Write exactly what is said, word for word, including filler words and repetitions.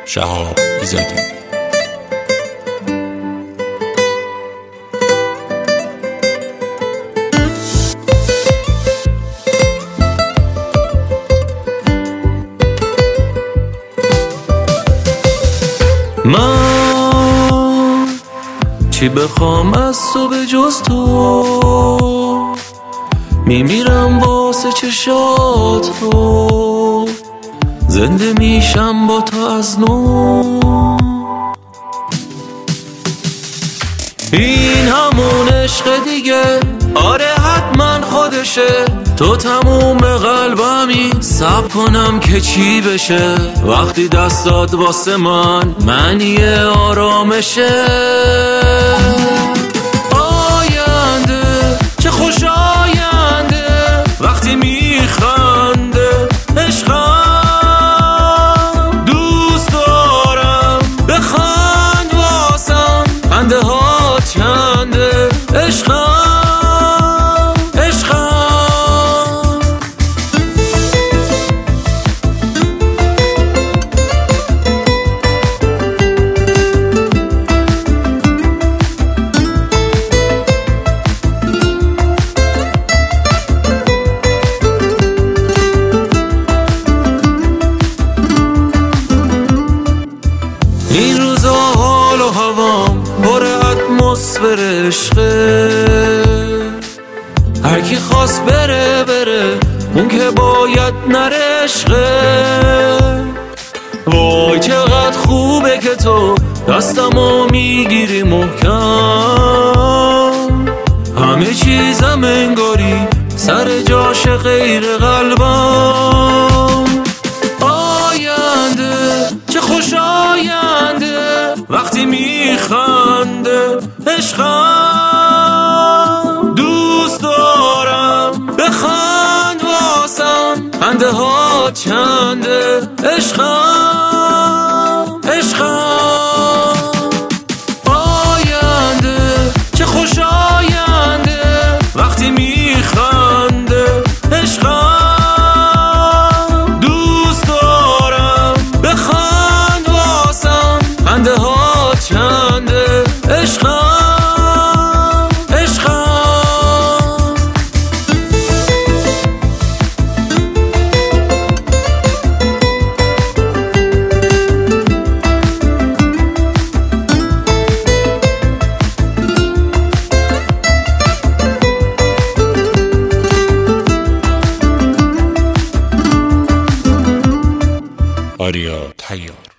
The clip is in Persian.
شهاب ایزدی. من چی بخوام از تو به جز تو، میمیرم واسه چشات تو، زنده میشم با تو از نو. این همون عشق دیگه، آره حتما خودشه، تو تموم قلبمی، صبر کنم که چی بشه وقتی دستات واسه من معنی آرامشه. آینده چه خوش آینده وقتی میخنده عشقم، دوست دارم بخند واسم، خنده ها چنده عشقم. این روزا حال و هوام پر اتمسفر عشقه، هر کی خواست بره بره، اون که باید نره عشقه. وای چقدر خوبه که تو دستمو میگیری محکم، همه چیزم انگاری سر جاش غیر قلبم. آینده چه خوش آینده وقتی میخنده عشقم، دوست دارم بخند واسم، خنده ها چنده عشقم عشقم. آینده چه خوش آینده وقتی میخنده عشقم، دوست دارم بخند واسم، خنده ها چنده عشقم عشقم. آریا تیار.